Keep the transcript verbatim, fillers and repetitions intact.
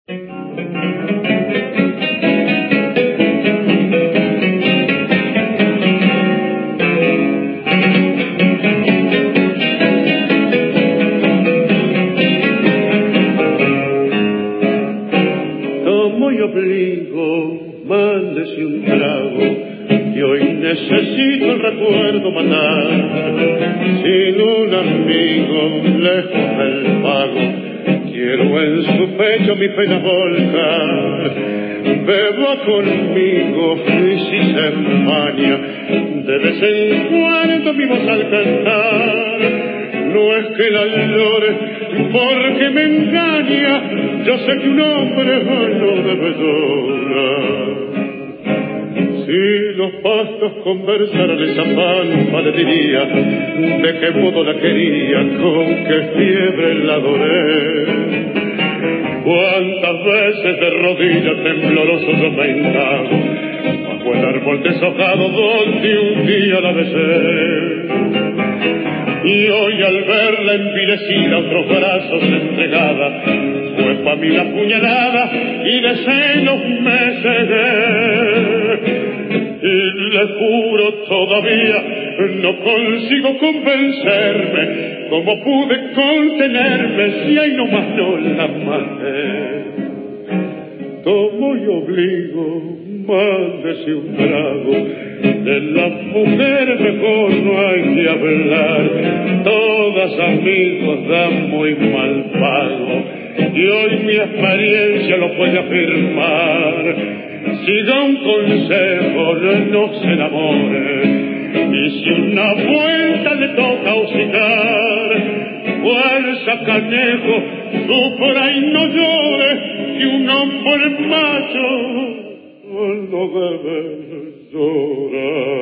Tomo y obligo, mándese un trago, que hoy necesito el recuerdo matar. Sin un amigo, lejos del pago, quiero en su pecho mi pena volcar. Beba conmigo, y si se empaña, de vez en cuando mi voz al cantar. No es que la llore porque me engaña, yo sé que un hombre no debe llorar. Si los pastos conversaran esa pampa le diría de qué modo la quería, con qué fiebre la adoré. Cuántas veces de rodillas tembloroso yo me hincago bajo el árbol deshojado donde un día la besé. Y hoy al verla envilecida a otros brazos entregada, fue pa' mí la puñalada y de celos me cegué. Y le juro todavía no consigo convencerme cómo pude contenerme si ahí nomás no la maté. Tomo y obligo, mándese un trago, de las mujeres mejor no hay que hablar, todas amigos dan muy mal pago, y hoy mi experiencia lo puede afirmar. Siga un consejo, no se enamore, y si una vuelta le toca hocicar, fuerza canejo, sufra y no llore, que un hombre macho no debe llorar.